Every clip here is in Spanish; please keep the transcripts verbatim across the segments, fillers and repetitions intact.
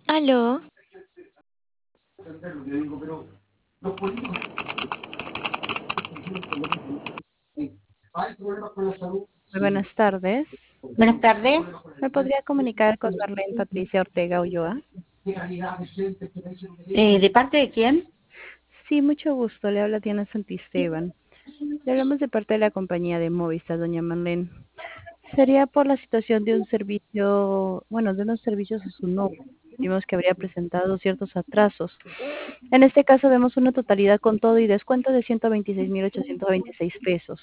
Aló, Muy buenas tardes. Buenas tardes. ¿Me podría comunicar con Marlene Patricia Ortega Ulloa? Eh, ¿de parte de quién? Sí, mucho gusto. Le habla Diana Santisteban. Le hablamos de parte de la compañía de Movistar, doña Marlene. Sería por la situación de un servicio, bueno, de unos servicios a su nombre. Vimos que habría presentado ciertos atrasos. En este caso vemos una totalidad con todo y descuento de ciento veintiséis mil ochocientos veintiséis pesos.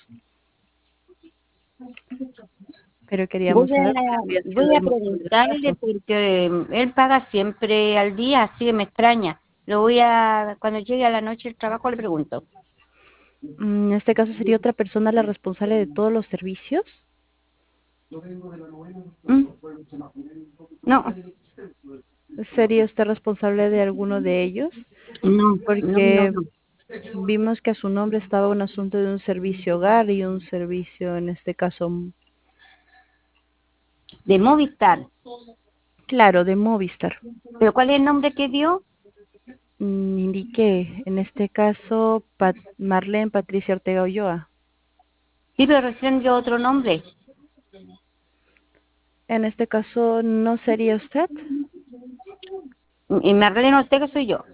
Pero queríamos Voy saber a, cuál había sido voy a el motivo del preguntarle atraso. porque eh, él paga siempre al día, así que me extraña. Lo voy a, cuando llegue a la noche el trabajo le pregunto. Mm, En este caso sería otra persona la responsable de todos los servicios. ¿Mm? No, ¿Sería usted responsable de alguno de ellos? no, no, no, Porque no. vimos que a su nombre estaba un asunto de un servicio hogar y un servicio, en este caso, mm, De Movistar. claro, de Movistar. ¿Pero cuál es el nombre que dio? Mm, Indiqué, en este caso, Pat Marlene Patricia Ortega Ulloa. Sí, pero recién dio otro nombre. En este caso, ¿no sería usted? Y Marlene Ortega soy yo.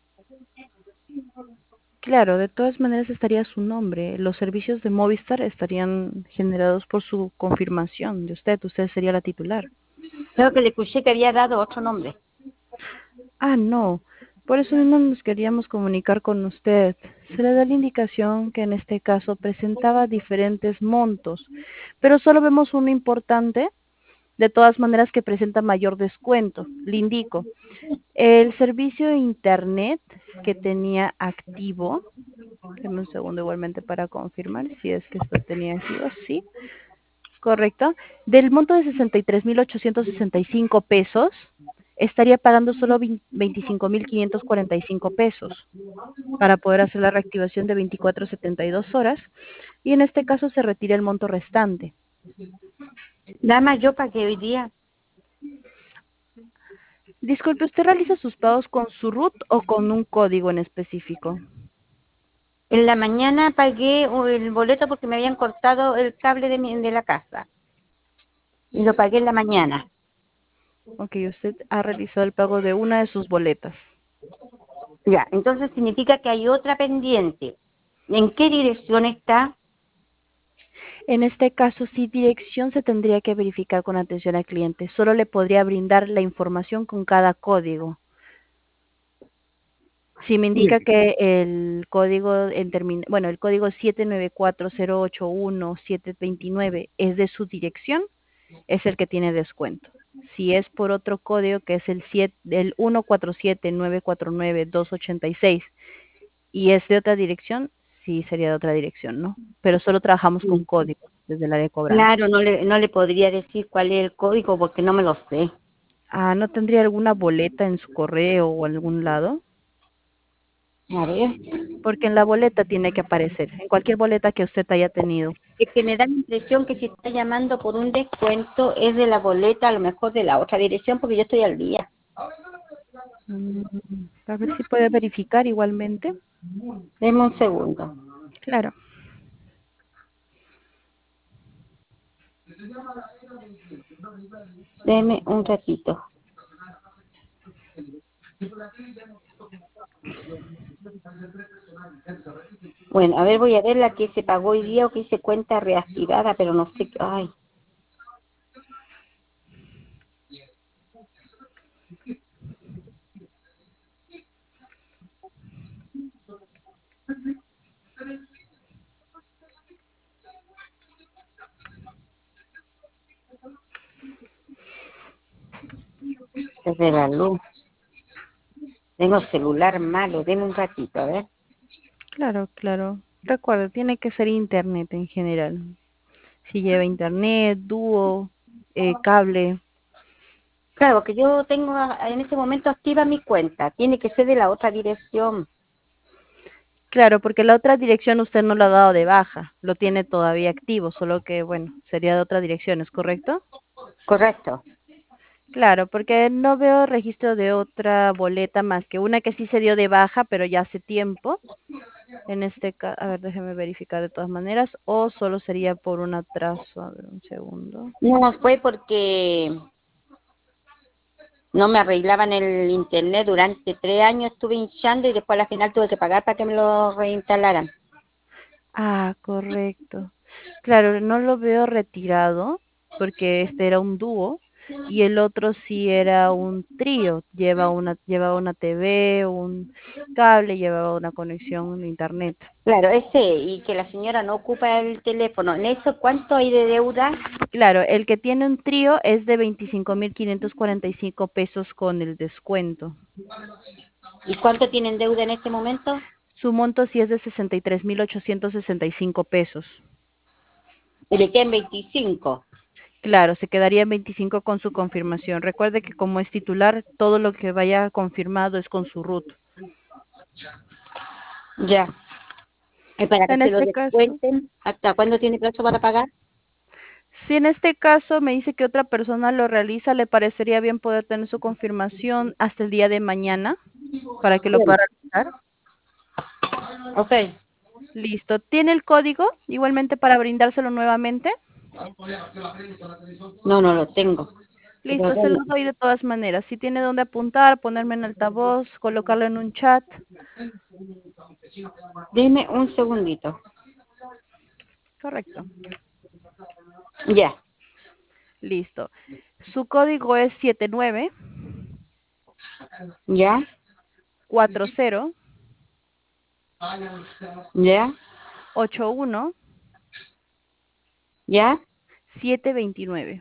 Claro, de todas maneras estaría su nombre. Los servicios de Movistar estarían generados por su confirmación de usted. Usted sería la titular. Creo que le escuché que había dado otro nombre. Ah, no. Por eso mismo nos queríamos comunicar con usted. Se le da la indicación que en este caso presentaba diferentes montos, pero solo vemos uno importante, de todas maneras que presenta mayor descuento. Le indico, el servicio de Internet que tenía activo, deme un segundo igualmente para confirmar si es que esto tenía activo, sí, correcto, del monto de sesenta y tres mil ochocientos sesenta y cinco pesos, estaría pagando solo veinticinco mil quinientos cuarenta y cinco pesos para poder hacer la reactivación de veinticuatro a setenta y dos horas y en este caso se retira el monto restante. Nada más yo pagué hoy día. Disculpe, ¿usted realiza sus pagos con su R U T o con un código en específico? En la mañana pagué el boleto porque me habían cortado el cable de, mi, de la casa. Y lo pagué en la mañana. Ok, usted ha realizado el pago de una de sus boletas. Ya, entonces significa que hay otra pendiente. ¿En qué dirección está? En este caso, sí, dirección se tendría que verificar con atención al cliente. Solo le podría brindar la información con cada código. Si me indica que el código en termin- bueno, el código siete nueve cuatro cero ocho uno siete dos nueve es de su dirección, es el que tiene descuento. Si es por otro código que es el siete, el uno cuatro siete nueve cuatro nueve dos ocho seis y es de otra dirección, sí sería de otra dirección, ¿no? Pero solo trabajamos con códigos desde el área de cobranza. Claro, no le, no le podría decir cuál es el código porque no me lo sé. Ah, ¿no tendría alguna boleta en su correo o algún lado? A ver. Porque en la boleta tiene que aparecer, en cualquier boleta que usted haya tenido. Es que me da la impresión que si está llamando por un descuento es de la boleta, a lo mejor de la otra dirección, porque yo estoy al día. Mm, A ver si puede verificar igualmente. Deme un segundo. Claro. Deme un ratito. Bueno, a ver, voy a ver la que se pagó hoy día o que hice cuenta reactivada, pero no sé. qué- Ay, es de la luz. Tengo celular malo. Deme un ratito, a ver. Claro, claro. Recuerda, tiene que ser internet en general. Si lleva internet, dúo, eh, cable. Claro, que yo tengo a- en ese momento activa mi cuenta. Tiene que ser de la otra dirección. Claro, porque la otra dirección usted no lo ha dado de baja, lo tiene todavía activo, solo que, bueno, sería de otra dirección, ¿es correcto? Correcto. Claro, porque no veo registro de otra boleta más que una que sí se dio de baja, pero ya hace tiempo. En este caso, a ver, déjeme verificar de todas maneras, o solo sería por un atraso. A ver, un segundo. No fue porque no me arreglaban el internet. Durante tres años estuve hinchando y después a la final tuve que pagar para que me lo reinstalaran. Ah, correcto. Claro, no lo veo retirado, porque este era un dúo, y el otro sí era un trío. Lleva una, lleva una T V, un cable, llevaba una conexión de internet. Claro, ese, y que la señora no ocupa el teléfono. ¿En eso cuánto hay de deuda? Claro, el que tiene un trío es de veinticinco mil quinientos cuarenta y cinco pesos con el descuento. ¿Y cuánto tienen deuda en este momento? Su monto sí es de sesenta y tres mil ochocientos sesenta y cinco pesos. Y le quedan veinticinco. Claro, se quedaría en veinticinco con su confirmación. Recuerde que como es titular, todo lo que vaya confirmado es con su RUT. Ya. Y para que En se lo este caso, descuenten, ¿hasta cuándo tiene plazo para pagar? si en este caso me dice que otra persona lo realiza, ¿le parecería bien poder tener su confirmación hasta el día de mañana para que lo Bien. pueda realizar? Ok. Listo. ¿Tiene el código igualmente para brindárselo nuevamente? No, no lo tengo. Pero Listo, se bueno, lo doy de todas maneras. Si tiene dónde apuntar, ponerme en altavoz, colocarlo en un chat. dime un segundito. Correcto. Ya. Listo. Su código es siete nueve Ya. cuatro cero Ya. ocho uno Ya. siete dos nueve.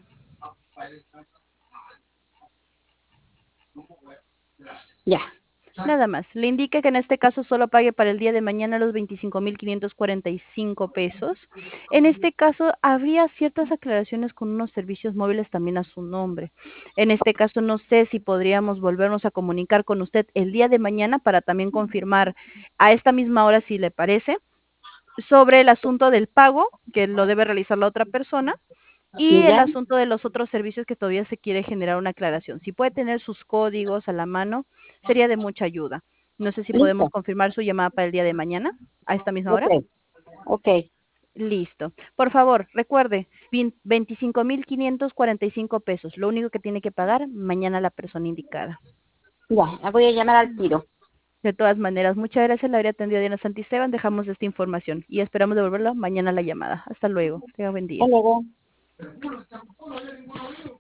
Ya. Nada más. Le indica que en este caso solo pague para el día de mañana los veinticinco mil quinientos cuarenta y cinco pesos. En este caso, habría ciertas aclaraciones con unos servicios móviles también a su nombre. En este caso, no sé si podríamos volvernos a comunicar con usted el día de mañana para también confirmar a esta misma hora, si le parece, sobre el asunto del pago, que lo debe realizar la otra persona, y el Ya. asunto de los otros servicios que todavía se quiere generar una aclaración. Si puede tener sus códigos a la mano, sería de mucha ayuda. No sé si podemos Listo. confirmar su llamada para el día de mañana, a esta misma Ok. hora. Ok. Listo. Por favor, recuerde, veinticinco mil quinientos cuarenta y cinco pesos. Lo único que tiene que pagar mañana la persona indicada. Ya. La voy a llamar al tiro. De todas maneras, muchas gracias. La habría atendido Diana Santisteban. Dejamos esta información y esperamos devolverlo mañana la llamada. Hasta luego. Tenga buen Hasta día. luego.